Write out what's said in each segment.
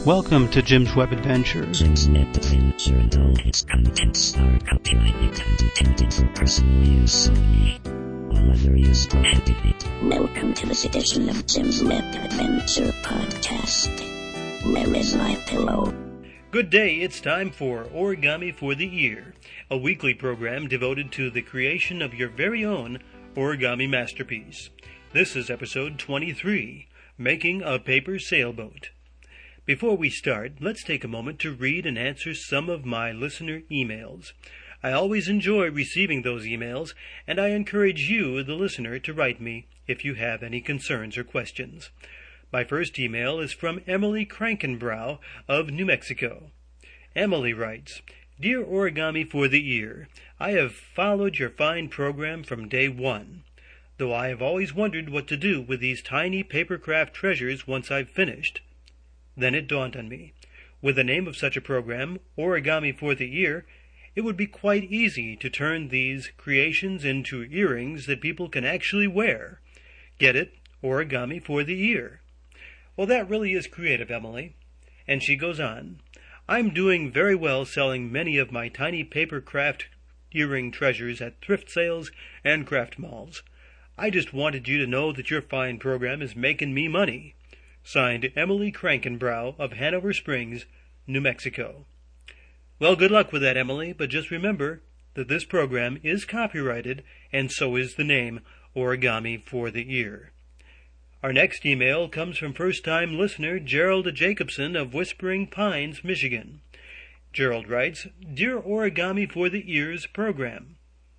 Welcome to Jim's Web Adventures. Jim's Web Adventure and all its contents are copyrighted and intended for personal use only. All other use prohibited. Welcome to this edition of Jim's Web Adventure Podcast. Where is my pillow? Good day, it's time for Origami for the Ear, a weekly program devoted to the creation of your very own origami masterpiece. This is episode 23, Making a Paper Sailboat. Before we start, let's take a moment to read and answer some of my listener emails. I always enjoy receiving those emails, and I encourage you, the listener, to write me if you have any concerns or questions. My first email is from Emily Krankenbrow of New Mexico. Emily writes, Dear Origami for the Ear, I have followed your fine program from day one, though I have always wondered what to do with these tiny papercraft treasures once I've finished. Then it dawned on me. With the name of such a program, Origami for the Ear, it would be quite easy to turn these creations into earrings that people can actually wear. Get it? Origami for the Ear. Well, that really is creative, Emily. And she goes on, I'm doing very well selling many of my tiny papercraft earring treasures at thrift sales and craft malls. I just wanted you to know that your fine program is making me money. Signed, Emily Krankenbrow of Hanover Springs, New Mexico. Well, good luck with that, Emily, but just remember that this program is copyrighted, and so is the name Origami for the Ear. Our next email comes from first-time listener Gerald Jacobson of Whispering Pines, Michigan. Gerald writes, Dear Origami for the Ears program.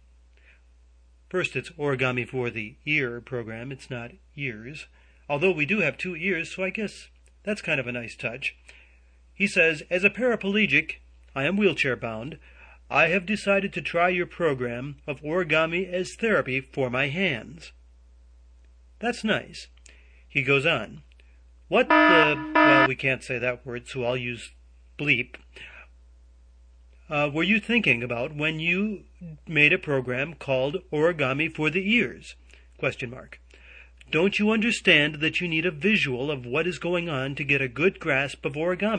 First, it's Origami for the Ear program. It's not ears. Although we do have 2 ears, so I guess that's kind of a nice touch. He says, As a paraplegic, I am wheelchair-bound. I have decided to try your program of origami as therapy for my That's nice. He goes on. Well, we can't say that word, so I'll use bleep. Were you thinking about when you made a program called Origami for the Ears? ? Don't you understand that you need a visual of what is going on to get a good grasp of origami? ?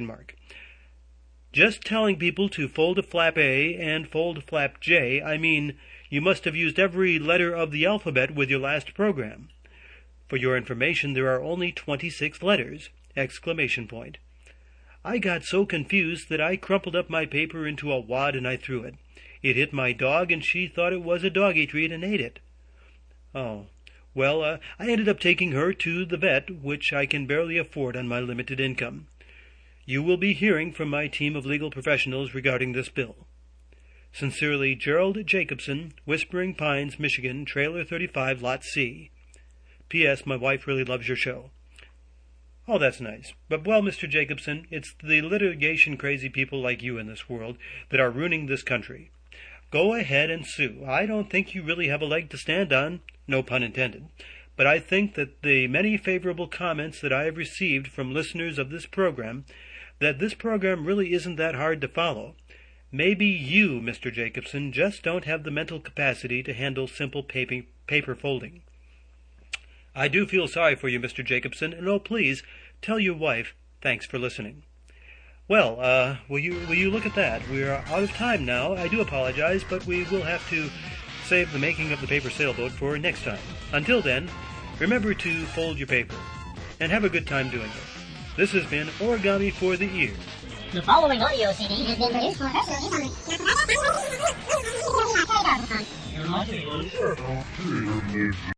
Just telling people to fold a flap A and fold a flap J, I mean, you must have used every letter of the alphabet with your last program. For your information, there are only 26 letters! ! I got so confused that I crumpled up my paper into a wad and I threw it. It hit my dog and she thought it was a doggy treat and ate it. Oh. Well, I ended up taking her to the vet, which I can barely afford on my limited income. You will be hearing from my team of legal professionals regarding this bill. Sincerely, Gerald Jacobson, Whispering Pines, Michigan, Trailer 35, Lot C. P.S. My wife really loves your show. Oh, that's nice. But, well, Mr. Jacobson, it's the litigation-crazy people like you in this world that are ruining this country. Go ahead and sue. I don't think you really have a leg to stand on. No pun intended. But I think that the many favorable comments that I have received from listeners of this program, that this program really isn't that hard to follow. Maybe you, Mr. Jacobson, just don't have the mental capacity to handle simple paper folding. I do feel sorry for you, Mr. Jacobson, and oh, please, tell your wife thanks for listening. Well, will you look at that? We're out of time now. I do apologize, but we will have to save the making of the paper sailboat for next time. Until then, remember to fold your paper, and have a good time doing it. This has been Origami for the Ear. The following audio CD has been produced for